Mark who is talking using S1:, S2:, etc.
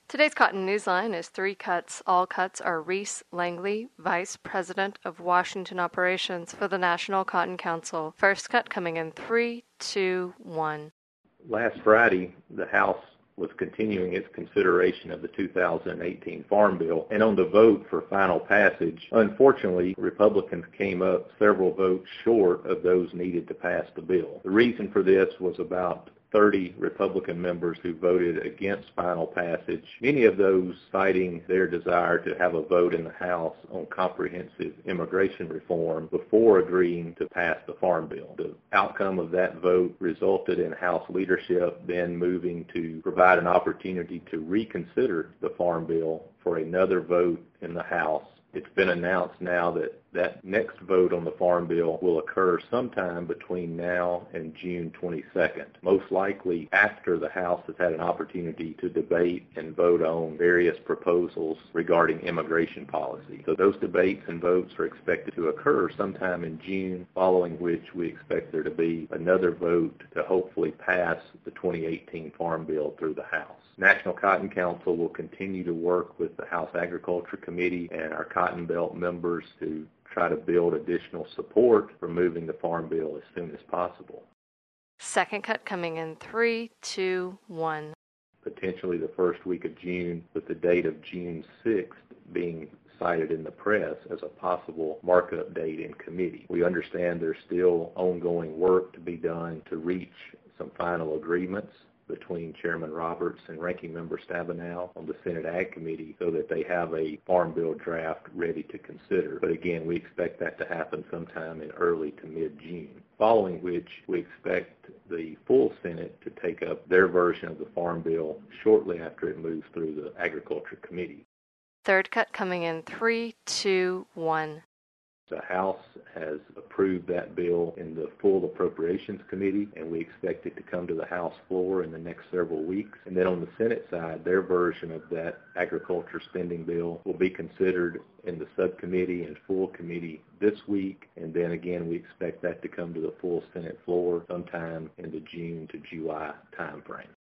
S1: Today's Cotton Newsline is three cuts. All cuts are Reese Langley, Vice President of Washington Operations for the National Cotton Council. First cut coming in 3, 2, 1.
S2: Last Friday, the House was continuing its consideration of the 2018 Farm Bill, and on the vote for final passage, unfortunately, Republicans came up several votes short of those needed to pass the bill. The reason for this was about 30 Republican members who voted against final passage, many of those citing their desire to have a vote in the House on comprehensive immigration reform before agreeing to pass the Farm Bill. The outcome of that vote resulted in House leadership then moving to provide an opportunity to reconsider the Farm Bill for another vote in the House. It's been announced now that that next vote on the Farm Bill will occur sometime between now and June 22nd, most likely after the House has had an opportunity to debate and vote on various proposals regarding immigration policy. So those debates and votes are expected to occur sometime in June, following which we expect there to be another vote to hopefully pass the 2018 Farm Bill through the House. National Cotton Council will continue to work with the House Agriculture Committee and our Cotton Belt members to try to build additional support for moving the Farm Bill as soon as possible.
S1: Second cut coming in 3, 2, 1.
S2: Potentially the first week of June, with the date of June 6th being cited in the press as a possible markup date in committee. We understand there's still ongoing work to be done to reach some final agreements between Chairman Roberts and Ranking Member Stabenow on the Senate Ag Committee so that they have a Farm Bill draft ready to consider. But again, we expect that to happen sometime in early to mid-June, following which we expect the full Senate to take up their version of the Farm Bill shortly after it moves through the Agriculture Committee.
S1: Third cut coming in 3, 2, 1.
S2: The House has approved that bill in the full Appropriations Committee, and we expect it to come to the House floor in the next several weeks. And then on the Senate side, their version of that agriculture spending bill will be considered in the subcommittee and full committee this week. And then again, we expect that to come to the full Senate floor sometime in the June to July timeframe.